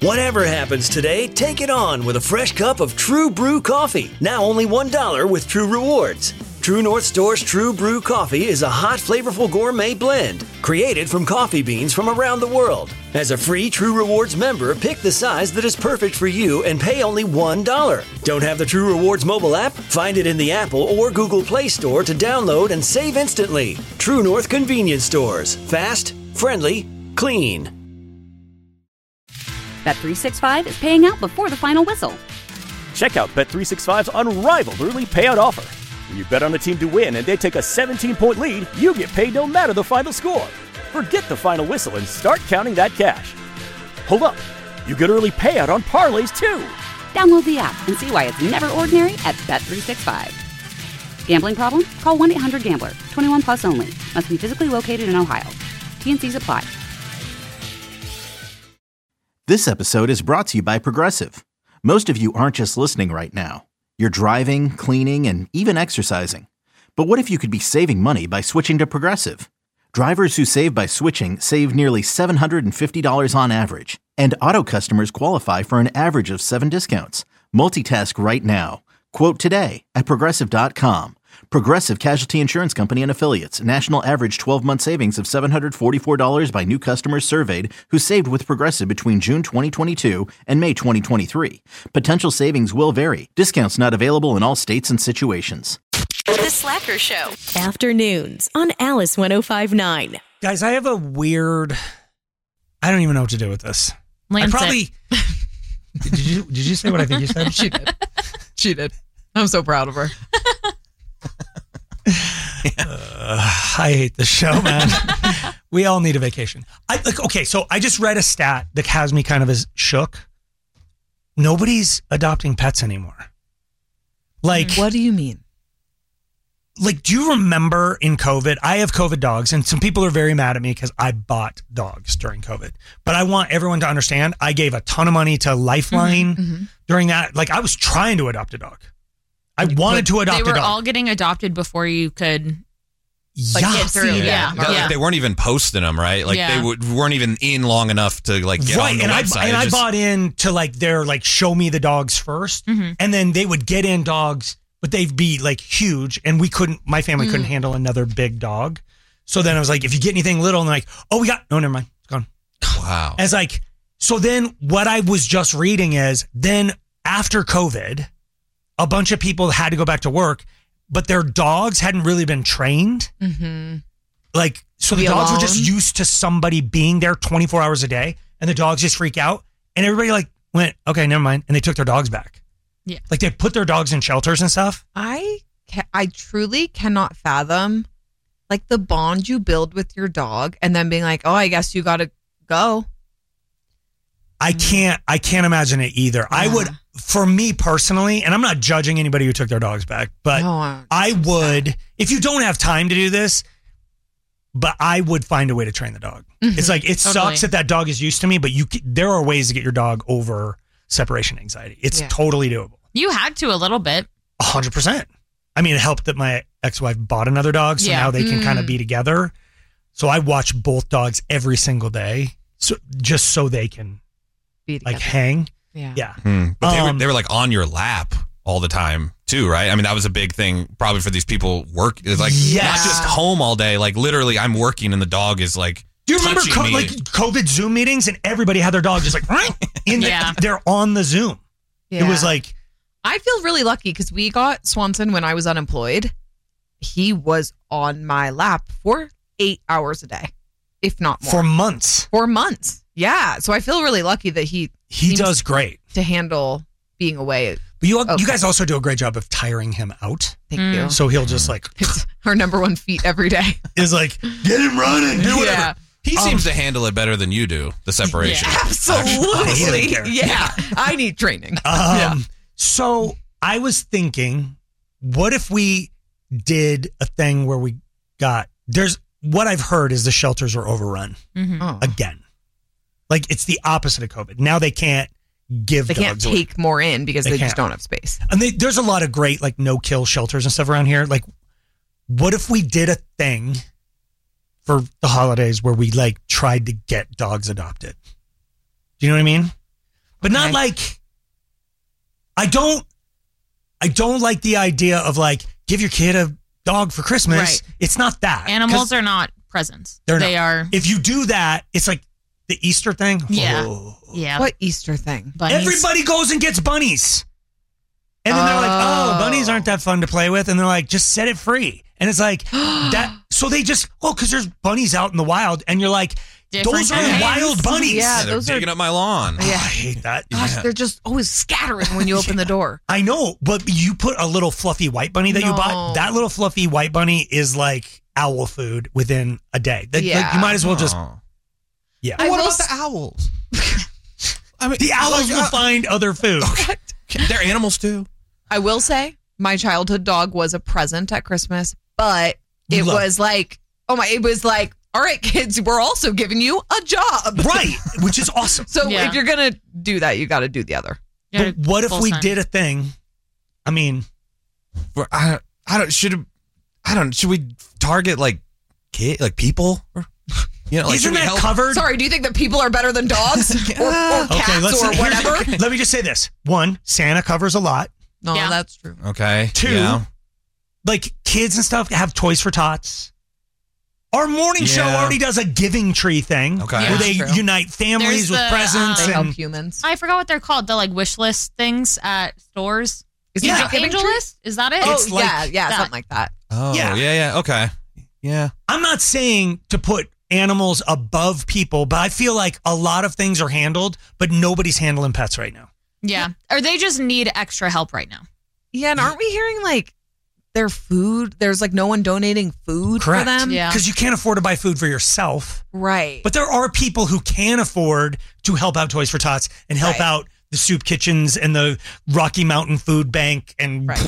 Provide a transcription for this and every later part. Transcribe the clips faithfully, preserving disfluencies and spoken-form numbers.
Whatever happens today, take it on with a fresh cup of True Brew coffee. Now only one dollar with True Rewards. True North Store's True Brew coffee is a hot, flavorful gourmet blend created from coffee beans from around the world. As a free True Rewards member, pick the size that is perfect for you and pay only one dollar. Don't have the True Rewards mobile app? Find it in the Apple or Google Play Store to download and save instantly. True North Convenience Stores. Fast, friendly, clean. Bet three sixty-five is paying out before the final whistle. Check out Bet three sixty-five's unrivaled early payout offer. When you bet on a team to win and they take a seventeen-point lead, you get paid no matter the final score. Forget the final whistle and start counting that cash. Hold up. You get early payout on parlays, too. Download the app and see why it's never ordinary at Bet three sixty-five. Gambling problem? Call one eight hundred gambler. twenty-one plus only. Must be physically located in Ohio. T and C's apply. This episode is brought to you by Progressive. Most of you aren't just listening right now. You're driving, cleaning, and even exercising. But what if you could be saving money by switching to Progressive? Drivers who save by switching save nearly seven hundred fifty dollars on average. And auto customers qualify for an average of seven discounts. Multitask right now. Quote today at Progressive dot com. Progressive Casualty Insurance Company and Affiliates. National average twelve-month savings of seven hundred forty-four dollars by new customers surveyed who saved with Progressive between June twenty twenty-two and May twenty twenty-three. Potential savings will vary. Discounts not available in all states and situations. The Slacker Show. Afternoons on Alice one oh five point nine. Guys, I have a weird... I don't even know what to do with this. Lancet. I probably... did you Did you say what I think you said? She did. She did. I'm so proud of her. uh, I hate this show, man. We all need a vacation. I like. Okay, so I just read a stat that has me kind of as shook. Nobody's adopting pets anymore. Like, what do you mean? Like, do you remember in COVID? I have COVID dogs, and some people are very mad at me because I bought dogs during COVID. But I want everyone to understand, I gave a ton of money to Lifeline Mm-hmm. during that. Like, I was trying to adopt a dog. I wanted to adopt a They were dog. all getting adopted before you could like, yeah. get through. See, Yeah. That, yeah. Like, they weren't even posting them, right? Like Yeah. they would, weren't even in long enough to like get right, on the and website. I and It I just- bought in to like their like show me the dogs first, Mhm. and then they would get in dogs, but they'd be like huge, and we couldn't. My family Mm. couldn't handle another big dog, so then I was like, if you get anything little, and they're like, oh, we got no, never mind, it's gone. Wow. As like, so then what I was just reading is then after COVID, a bunch of people had to go back to work, but their dogs hadn't really been trained. Mm-hmm. Like, so the Be dogs alone? were just used to somebody being there twenty-four hours a day, and the dogs just freak out. And everybody like went, okay, never mind. And they took their dogs back. Yeah. Like they put their dogs in shelters and stuff. I ca- I truly cannot fathom like the bond you build with your dog and then being like, oh, I guess you got to go. I can't, I can't imagine it either. I would, for me personally, and I'm not judging anybody who took their dogs back, but No, I'm I so would, sad. if you don't have time to do this, but I would find a way to train the dog. Mhm. It's like, it Totally. sucks that that dog is used to me, but you, c- there are ways to get your dog over separation anxiety. It's Yeah. totally doable. You had to a little bit. A hundred percent. I mean, it helped that my ex-wife bought another dog, so Yeah. now they can kind of Mm. be together. So I watch both dogs every single day, so just so they can Be like together. hang. Yeah. Yeah. Hmm. But they, Um, were, they were like on your lap all the time too, right? I mean, that was a big thing probably for these people work. It's like Yeah. not just home all day. Like literally I'm working and the dog is like Do you remember touching co- me. like COVID Zoom meetings and everybody had their dog just like in the, Yeah. they're on the Zoom. It was Yeah. like I feel really lucky because we got Swanson when I was unemployed. He was on my lap for eight hours a day, if not more. for months. For months. Yeah. So I feel really lucky that he He seems does great. to handle being away. But you Okay. you guys also do a great job of tiring him out. Thank Mm. you. So he'll just like It's our number one feat every day. is like get him running, do whatever. Yeah. he um, seems to handle it better than you do, the separation. I Absolutely. don't care. Yeah. I need training. Um, Yeah. So I was thinking, what if we did a thing where we got, there's, what I've heard is the shelters are overrun Mhm. Oh. again. Like it's the opposite of COVID. Now they can't give They can't dogs away. take more in because They they, just can't. don't have space. And they, there's a lot of great like no-kill shelters and stuff around here. Like, what if we did a thing for the holidays where we like tried to get dogs adopted? Do you know what I mean? but not like, I don't, I don't like the idea of like, give your kid a dog for Christmas. Right. It's not that. Animals are not presents. They're they not. are. If you do that, it's like the Easter thing. Yeah. Oh. Yeah. What Easter thing? Bunnies. Everybody goes and gets bunnies. And then they're like, oh, bunnies aren't that fun to play with. And they're like, just set it free. And it's like, that. So they just, oh, because there's bunnies out in the wild. And you're like, Different those are kinds. wild bunnies. Yeah, They're those are. digging up my lawn. Oh, I hate that. Gosh, Yeah. they're just always scattering when you open the door. I know, but you put a little fluffy white bunny that you No. bought. That little fluffy white bunny is like owl food within a day. That, like, Yeah. you might as well just, Oh. yeah. I What will about s- the owls? I mean, The owls like, will uh, find other food. They're animals too. I will say my childhood dog was a present at Christmas, but You it love- was like, oh my, it was like, all right, kids, we're also giving you a job. Right, which is awesome. So Yeah. if you're going to do that, you got to do the other. Yeah, But what if full we time. did a thing? I mean, We're- I, I don't. Should I don't. Should we target like kid, like people? Or, you know, like, should isn't we that help? covered? Sorry, do you think that people are better than dogs or, or Okay, cats let's, or here's- whatever? Let me just say this. One, Santa covers a lot. No, Yeah. that's true. Okay. Two, Yeah. like kids and stuff have toys for tots. Our morning show Yeah. already does a giving tree thing Okay. where Yeah, they true. unite families There's with the, presents uh, They help and humans. I forgot what they're called. The like wish list things at stores. Is Yeah. it Like giving Angel tree? list? Is that it? Oh, It's like yeah, yeah, that. something like that. Oh. Yeah. Yeah. Yeah. Okay. Yeah. I'm not saying to put animals above people, but I feel like a lot of things are handled, but nobody's handling pets right now. Yeah. Or they just need extra help right now. Yeah, and aren't we hearing like their food? There's like no one donating food Correct. for them. Yeah. Because you can't afford to buy food for yourself. Right. But there are people who can afford to help out Toys for Tots and help Right. out the soup kitchens and the Rocky Mountain Food Bank. And Right.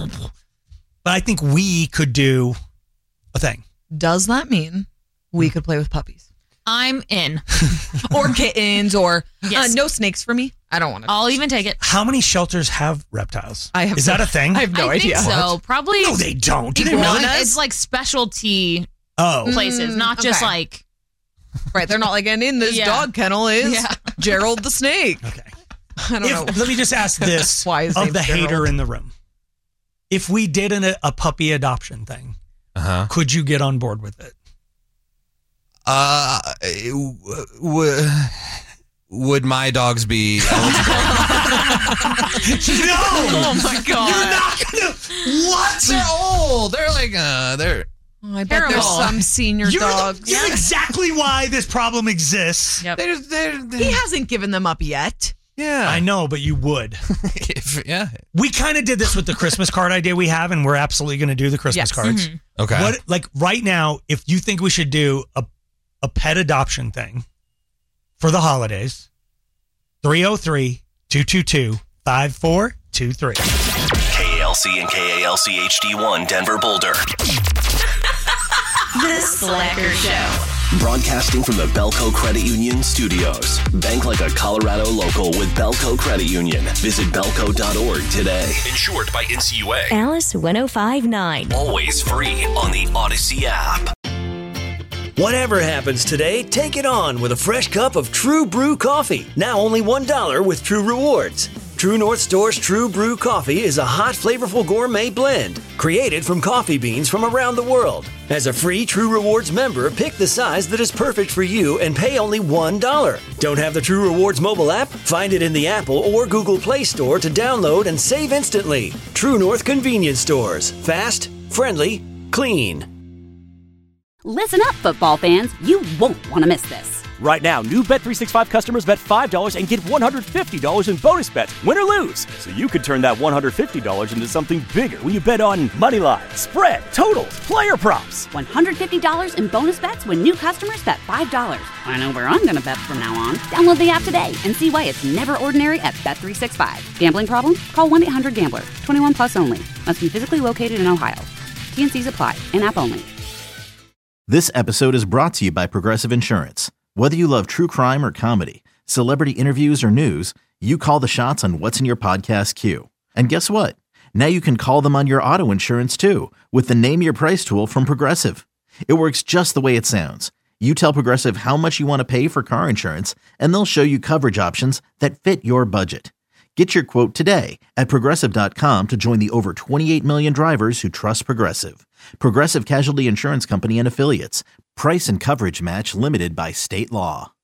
But I think we could do a thing. Does that mean we could play with puppies I'm in. or kittens or Yes. uh, no snakes for me? I don't want to. I'll even take it. How many shelters have reptiles? I have Is no- that a thing? I have no I idea. think so. Probably. No, they don't. Do they Iguanas? really? It's like specialty Oh. places, not just okay. like. Right, they're not like, and in this Yeah. dog kennel is Yeah. Gerald the snake. Okay. I don't If, know. let me just ask this Why his of name's the hater Gerald. in the room. If we did an, a puppy adoption thing, Uh huh. could you get on board with it? Uh, w- w- would my dogs be eligible? No! Oh my god! You're not gonna. What? They're old. They're like uh, they're. Oh, I bet there's Terrible. some senior You're, the- dogs. you're exactly why this problem exists. Yep. They're, they're, they're He hasn't given them up yet. yeah. I know, but you would. If, yeah. We kind of did this with the Christmas card idea we have, and we're absolutely going to do the Christmas Yes. cards. Okay. What, like right now, if you think we should do a, a pet adoption thing for the holidays, three oh three, two two two, five four two three. K A L C and K A L C H D one Denver Boulder. The Slacker Show. Broadcasting from the Belco Credit Union studios. Bank like a Colorado local with Belco Credit Union. Visit belco dot org today. Insured by N C U A. Alice one oh five point nine. Always free on the Odyssey app. Whatever happens today, take it on with a fresh cup of True Brew coffee. Now only one dollar with True Rewards. True North Store's True Brew coffee is a hot, flavorful gourmet blend created from coffee beans from around the world. As a free True Rewards member, pick the size that is perfect for you and pay only one dollar. Don't have the True Rewards mobile app? Find it in the Apple or Google Play Store to download and save instantly. True North Convenience Stores. Fast, friendly, clean. Listen up, football fans. You won't want to miss this. Right now, new Bet three sixty-five customers bet five dollars and get one hundred fifty dollars in bonus bets, win or lose. So you could turn that one hundred fifty dollars into something bigger when you bet on money line, spread, totals, player props. one hundred fifty dollars in bonus bets when new customers bet five dollars. I know where I'm going to bet from now on. Download the app today and see why it's never ordinary at Bet three sixty-five. Gambling problem? Call one eight hundred gambler. twenty-one plus only. Must be physically located in Ohio. T N Cs apply. In-app only. This episode is brought to you by Progressive Insurance. Whether you love true crime or comedy, celebrity interviews or news, you call the shots on what's in your podcast queue. And guess what? Now you can call them on your auto insurance too with the Name Your Price tool from Progressive. It works just the way it sounds. You tell Progressive how much you want to pay for car insurance, and they'll show you coverage options that fit your budget. Get your quote today at Progressive dot com to join the over twenty-eight million drivers who trust Progressive. Progressive Casualty Insurance Company and Affiliates. Price and coverage match limited by state law.